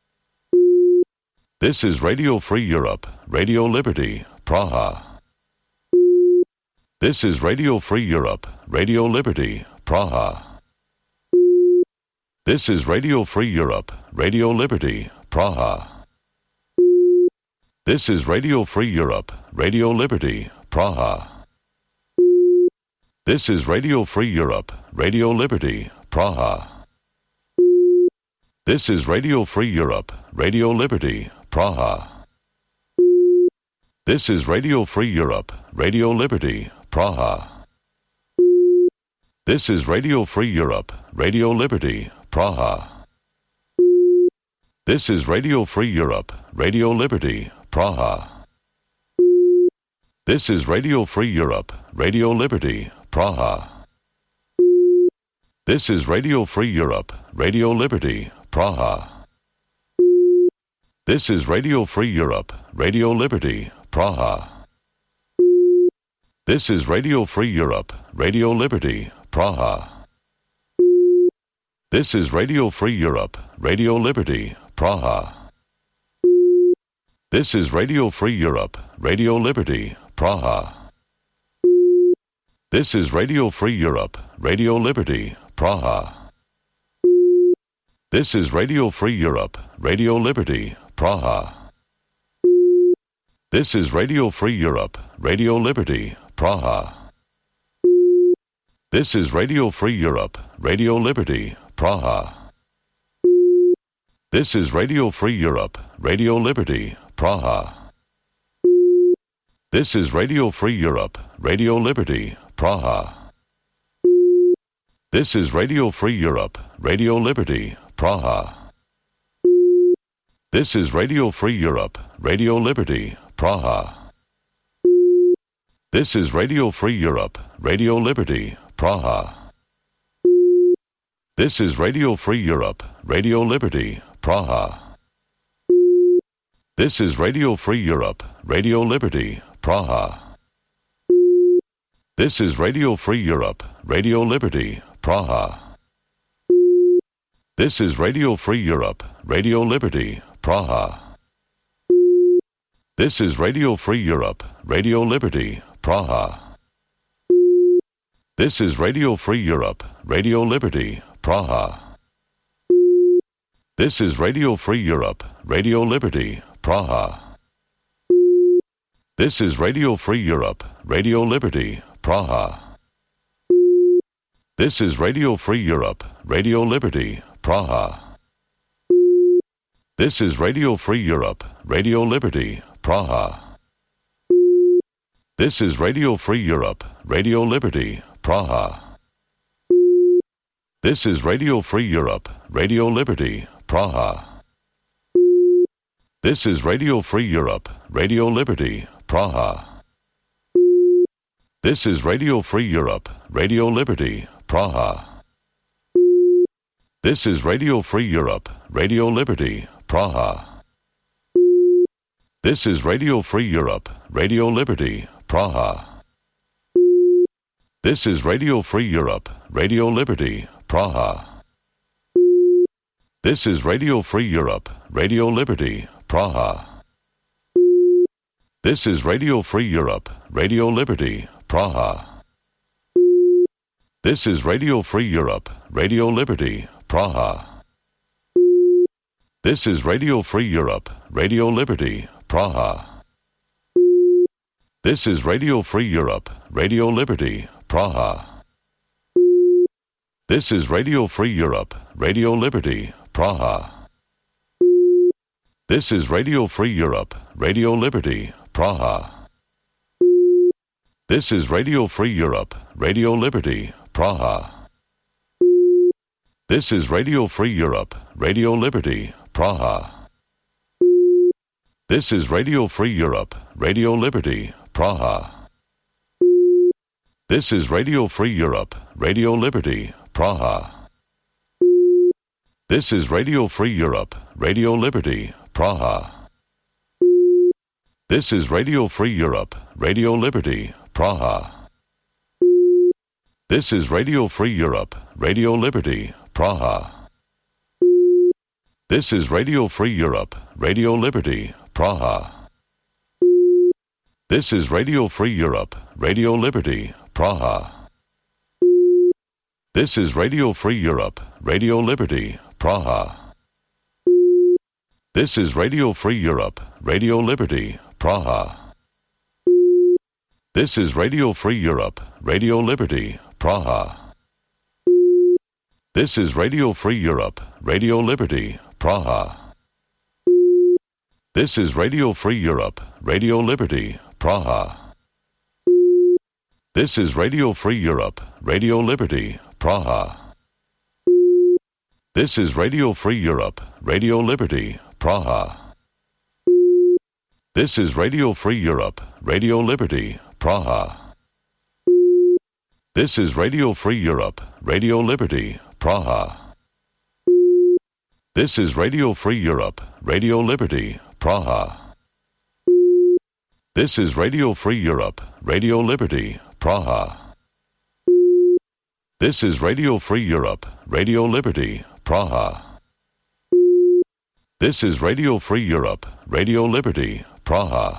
This is Radio Free Europe, Radio Liberty, Praha. This is Radio Free Europe, Radio Liberty, Praha. This is Radio Free Europe, Radio Liberty, Praha. This is Radio Free Europe, Radio Liberty, Praha. This is Radio Free Europe, Radio Liberty, Praha. This is Radio Free Europe, Radio Liberty, Praha. This is Radio Free Europe, Radio Liberty, Praha. This is Radio Free Europe, Radio Liberty, Praha. This is Radio Free Europe, Radio Liberty, Praha. This is Radio Free Europe, Radio Liberty, Praha. This is Radio Free Europe, Radio Liberty, Praha. This is Radio Free Europe, Radio Liberty, Praha. This is Radio Free Europe, Radio Liberty, Praha. This is Radio Free Europe, Radio Liberty, Praha. This is Radio Free Europe, Radio Liberty, Praha. This is Radio Free Europe, Radio Liberty, Praha. This is Radio Free Europe, Radio Liberty, Praha. This is Radio Free Europe, Radio Liberty, Praha. This is Radio Free Europe, Radio Liberty, Praha. This is Radio Free Europe, Radio Liberty, Praha. This is Radio Free Europe, Radio Liberty, Praha. This is Radio Free Europe, Radio Liberty, Praha. This is Radio Free Europe, Radio Liberty, Praha. This is Radio Free Europe, Radio Liberty, Praha. This is Radio Free Europe, Radio Liberty, Praha. This is Radio Free Europe, Radio Liberty, Praha. This is Radio Free Europe, Radio Liberty, Praha. This is Radio Free Europe, Radio Liberty, Praha. This is Radio Free Europe, Radio Liberty, Praha. This is Radio Free Europe, Radio Liberty, Praha. This is Radio Free Europe, Radio Liberty, Praha. This is Radio Free Europe, Radio Liberty, Praha. This is Radio Free Europe, Radio Liberty, Praha. This is Radio Free Europe, Radio Liberty, Praha. This is Radio Free Europe, Radio Liberty, Praha. This is Radio Free Europe, Radio Liberty, Praha. This is Radio Free Europe, Radio Liberty, Praha. This is Radio Free Europe, Radio Liberty, Praha. This is Radio Free Europe, Radio Liberty, Praha. This is Radio Free Europe, Radio Liberty, Praha. This is Radio Free Europe, Radio Liberty, Praha. This is Radio Free Europe, Radio Liberty, Praha. This is Radio Free Europe, Radio Liberty, Praha. This is Radio Free Europe, Radio Liberty, Praha. This is Radio Free Europe, Radio Liberty, Praha. This is Radio Free Europe, Radio Liberty, Praha. This is Radio Free Europe, Radio Liberty, Praha. This is Radio Free Europe, Radio Liberty, Praha. This is Radio Free Europe, Radio Liberty, Praha. This is Radio Free Europe, Radio Liberty, Praha. This is Radio Free Europe, Radio Liberty, Praha. This is Radio Free Europe, Radio Liberty, Praha. This is Radio Free Europe, Radio Liberty, Praha. This is Radio Free Europe, Radio Liberty, Praha. This is Radio Free Europe, Radio Liberty, Praha. This is Radio Free Europe, Radio Liberty, Praha. This is Radio Free Europe, Radio Liberty, Praha. This is Radio Free Europe, Radio Liberty, Praha. This is Radio Free Europe, Radio Liberty, Praha. This is Radio Free Europe, Radio Liberty, Praha. This is Radio Free Europe, Radio Liberty, Praha. This is Radio Free Europe, Radio Liberty, Praha. This is Radio Free Europe, Radio Liberty, Praha. This is Radio Free Europe, Radio Liberty, Praha. This is Radio Free Europe, Radio Liberty, Praha. This is Radio Free Europe, Radio Liberty, Praha. This is Radio Free Europe, Radio Liberty, Praha. This is Radio Free Europe, Radio Liberty, Praha. This is Radio Free Europe, Radio Liberty, Praha. This is Radio Free Europe, Radio Liberty, Praha.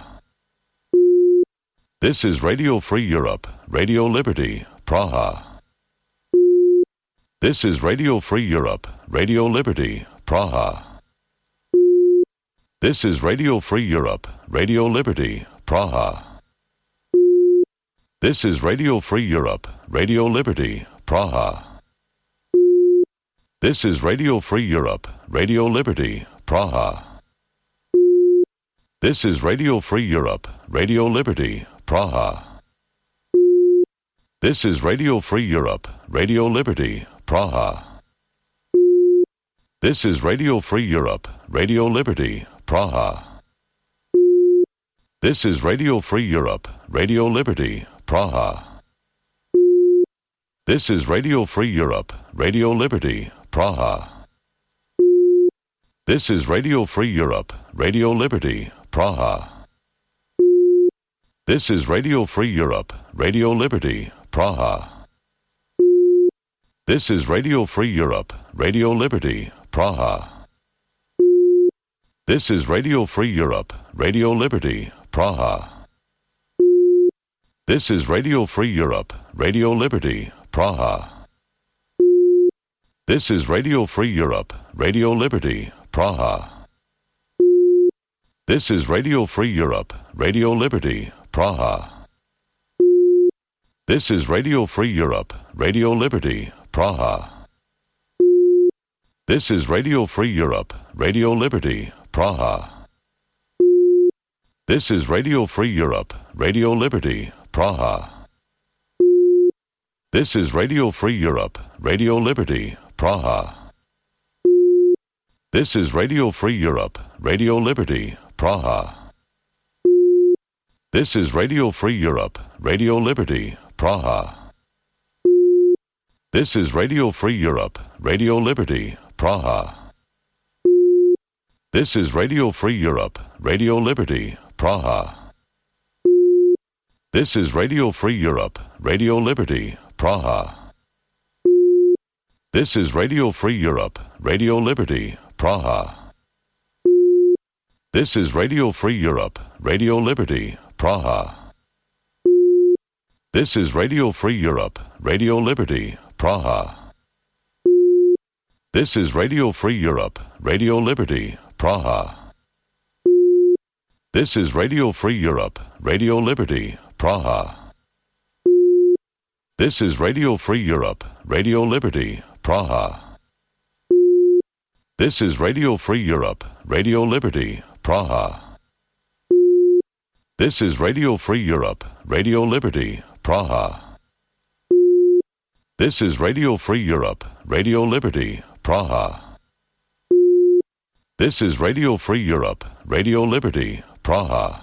This is Radio Free Europe, Radio Liberty, Praha. This is Radio Free Europe, Radio Liberty, Praha. This is Radio Free Europe, Radio Liberty, Praha. This is Radio Free Europe, Radio Liberty, Praha. This is Radio Free Europe, Radio Liberty, Praha. This is Radio Free Europe, Radio Liberty, Praha. This is Radio Free Europe, Radio Liberty, Praha. This is Radio Free Europe, Radio Liberty, Praha. This is Radio Free Europe, Radio Liberty, Praha. This is Radio Free Europe, Radio Liberty, Praha. This is Radio Free Europe, Radio Liberty, Praha. This is Radio Free Europe, Radio Liberty, Praha. This is Radio Free Europe, Radio Liberty, Praha. This is Radio Free Europe, Radio Liberty, Praha. This is Radio Free Europe, Radio Liberty, Praha. This is Radio Free Europe, Radio Liberty, Praha. This is Radio Free Europe, Radio Liberty, Praha. This is Radio Free Europe, Radio Liberty, Praha. This is Radio Free Europe, Radio Liberty, Praha. This is Radio Free Europe, Radio Liberty, Praha. This is Radio Free Europe, Radio Liberty, Praha. This is Radio Free Europe, Radio Liberty, Praha. This is Radio Free Europe, Radio Liberty, Praha. This is Radio Free Europe, Radio Liberty, Praha. This is Radio Free Europe, Radio Liberty, Praha. This is Radio Free Europe, Radio Liberty, Praha. This is Radio Free Europe, Radio Liberty, Praha. This is Radio Free Europe, Radio Liberty, Praha. This is Radio Free Europe, Radio Liberty, Praha. This is Radio Free Europe, Radio Liberty, Praha. This is Radio Free Europe, Radio Liberty, Praha. This is Radio Free Europe, Radio Liberty, Praha. This is Radio Free Europe, Radio Liberty, Praha. This is Radio Free Europe, Radio Liberty, Praha. This is Radio Free Europe, Radio Liberty, Praha. This is Radio Free Europe, Radio Liberty, Praha.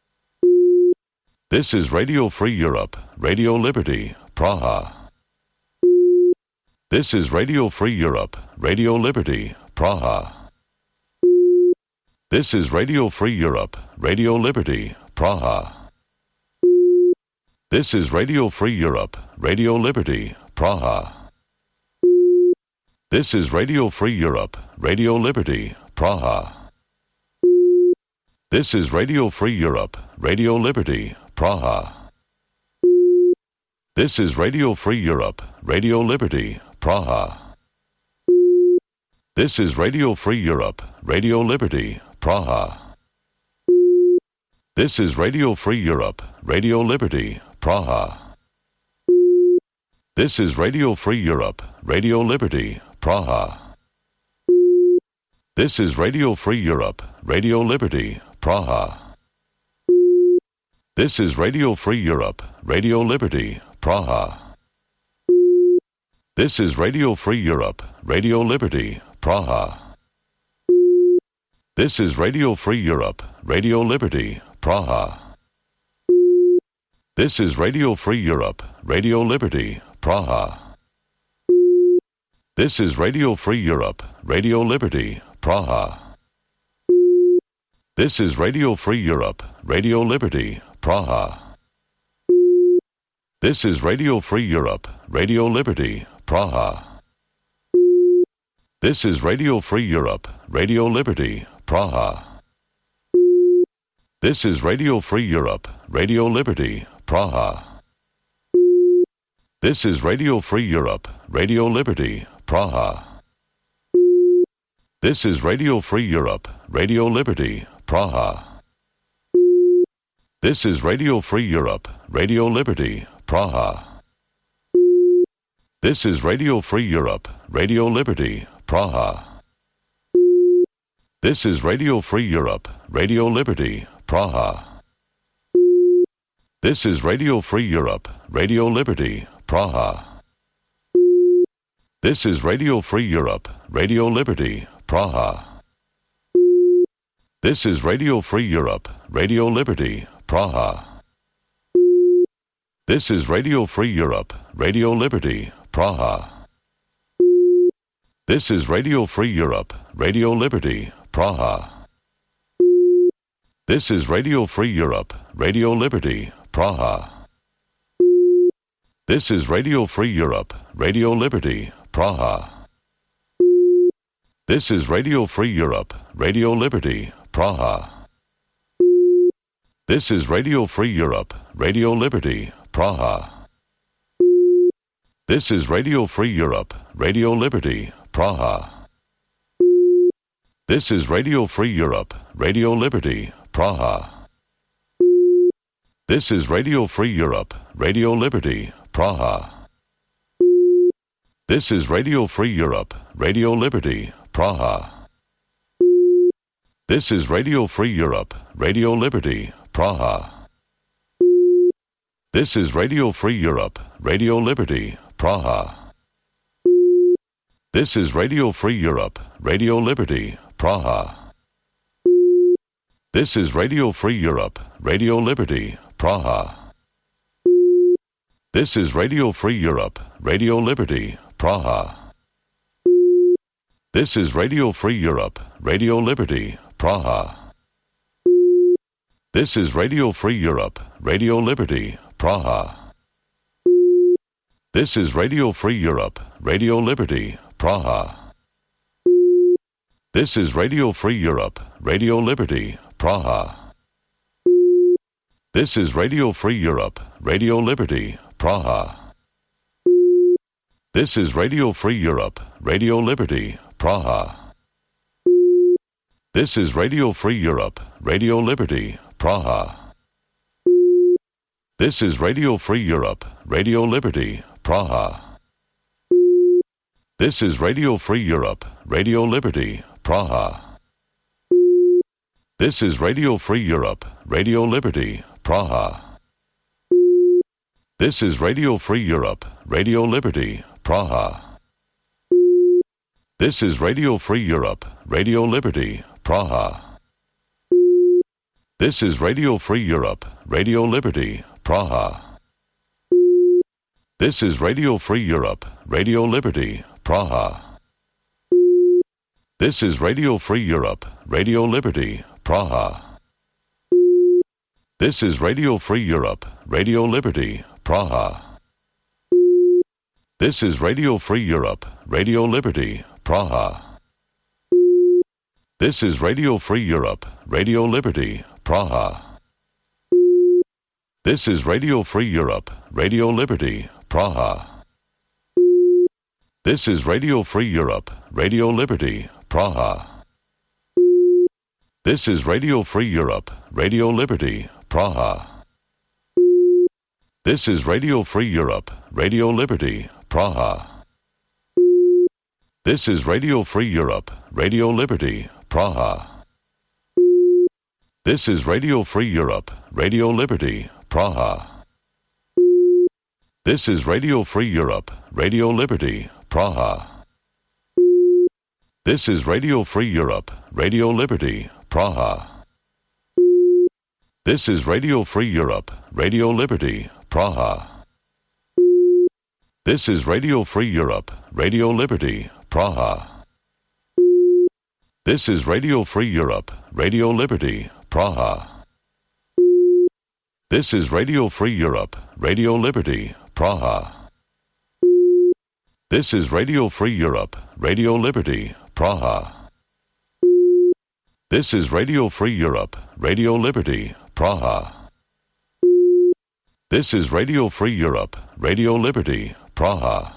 This is Radio Free Europe, Radio Liberty, Praha. This is Radio Free Europe, Radio Liberty, Praha. This is Radio Free Europe, Radio Liberty, Praha. This is Radio Free Europe, Radio Liberty, Praha. This is Radio Free Europe, Radio Liberty, Praha. This is Radio Free Europe, Radio Liberty, Praha. This is Radio Free Europe, Radio Liberty, Praha. This is Radio Free Europe, Radio Liberty, Praha. This is Radio Free Europe, Radio Liberty, Praha. This is Radio Free Europe, Radio Liberty, Praha. This is Radio Free Europe, Radio Liberty, Praha. This is Radio Free Europe, Radio Liberty, Praha. This is Radio Free Europe, Radio Liberty, Praha. This is Radio Free Europe, Radio Liberty, Praha. This is Radio Free Europe, Radio Liberty, Praha. This is Radio Free Europe, Radio Liberty, Praha. This is Radio Free Europe, Radio Liberty, Praha. This is Radio Free Europe, Radio Liberty, Praha. This is Radio Free Europe, Radio Liberty, Praha. This is Radio Free Europe, Radio Liberty, Praha. This is Radio Free Europe, Radio Liberty, Praha. This is Radio Free Europe, Radio Liberty, Praha. This is Radio Free Europe, Radio Liberty, Praha. This is Radio Free Europe, Radio Liberty, Praha. This is Radio Free Europe, Radio Liberty, Praha. This is Radio Free Europe, Radio Liberty, Praha. This is Radio Free Europe, Radio Liberty, Praha. This is Radio Free Europe, Radio Liberty, Praha. This is Radio Free Europe, Radio Liberty, Praha. This is Radio Free Europe, Radio Liberty, Praha. This is Radio Free Europe, Radio Liberty, Praha. This is Radio Free Europe, Radio Liberty, Praha. This is Radio Free Europe, Radio Liberty, Praha. This is Radio Free Europe, Radio Liberty, Praha. This is Radio Free Europe, Radio Liberty, Praha. This is Radio Free Europe, Radio Liberty, Praha. This is Radio Free Europe, Radio Liberty, Praha. This is Radio Free Europe, Radio Liberty, Praha. This is Radio Free Europe, Radio Liberty, Praha. This is Radio Free Europe, Radio Liberty, Praha. This is Radio Free Europe, Radio Liberty, Praha. This is Radio Free Europe, Radio Liberty, Praha. This is Radio Free Europe, Radio Liberty, Praha. This is Radio Free Europe, Radio Liberty, Praha. This is Radio Free Europe, Radio Liberty, Praha. This is Radio Free Europe, Radio Liberty, Praha. This is Radio Free Europe, Radio Liberty, Praha. This is Radio Free Europe, Radio Liberty, Praha. This is Radio Free Europe, Radio Liberty, Praha. This is Radio Free Europe, Radio Liberty, Praha. This is Radio Free Europe, Radio Liberty, Praha. This is Radio Free Europe, Radio Liberty, Praha. This is Radio Free Europe, Radio Liberty, Praha. This is Radio Free Europe, Radio Liberty, Praha. This is Radio Free Europe, Radio Liberty, Praha. This is Radio Free Europe, Radio Liberty, Praha. This is Radio Free Europe, Radio Liberty, Praha. This is Radio Free Europe, Radio Liberty, Praha. This is Radio Free Europe, Radio Liberty, Praha. This is Radio Free Europe, Radio Liberty, Praha. This is Radio Free Europe, Radio Liberty, Praha. This is Radio Free Europe, Radio Liberty, Praha. This is Radio Free Europe, Radio Liberty, Praha. This is Radio Free Europe, Radio Liberty, Praha. This is Radio Free Europe, Radio Liberty, Praha. This is Radio Free Europe, Radio Liberty, Praha. This is Radio Free Europe, Radio Liberty, Praha. This is Radio Free Europe, Radio Liberty, Praha. This is Radio Free Europe, Radio Liberty, Praha. This is Radio Free Europe, Radio Liberty, Praha. This is Radio Free Europe, Radio Liberty, Praha. This is Radio Free Europe, Radio Liberty, Praha. This is Radio Free Europe, Radio Liberty, Praha. This is Radio Free Europe, Radio Liberty, Praha. This is Radio Free Europe, Radio Liberty, Praha. This is Radio Free Europe, Radio Liberty, Praha.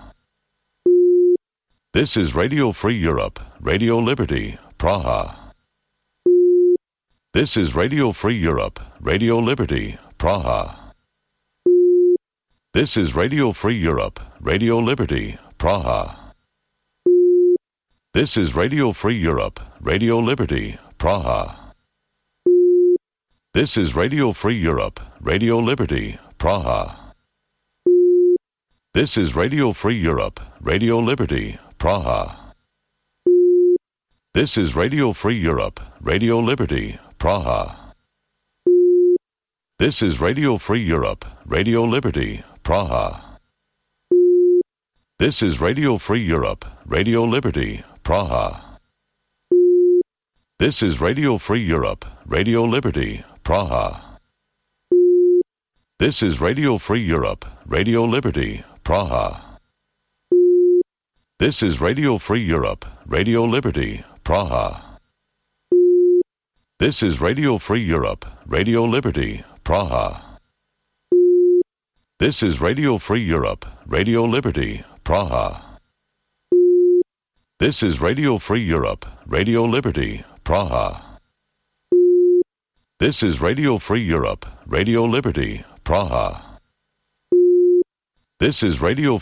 This is Radio Free Europe, Radio Liberty, Praha. This is Radio Free Europe, Radio Liberty, Praha. This is Radio Free Europe, Radio Liberty, Praha. This is Radio Free Europe, Radio Liberty, Praha. This is Radio Free Europe, Radio Liberty, Praha. This is Radio Free Europe, Radio Liberty, Praha. This is Radio Free Europe, Radio Liberty, Praha. This is Radio Free Europe, Radio Liberty, Praha. This is Radio Free Europe, Radio Liberty, Praha. This is Radio Free Europe, Radio Liberty, Praha. This is Radio Free Europe, Radio Liberty, Praha. This is Radio Free Europe, Radio Liberty, Praha. This is Radio Free Europe, Radio Liberty, Praha. This is Radio Free Europe, Radio Liberty, Praha. This is Radio Free Europe, Radio Liberty, Praha. This is Radio Free Europe, Radio Liberty, Praha. This is Radio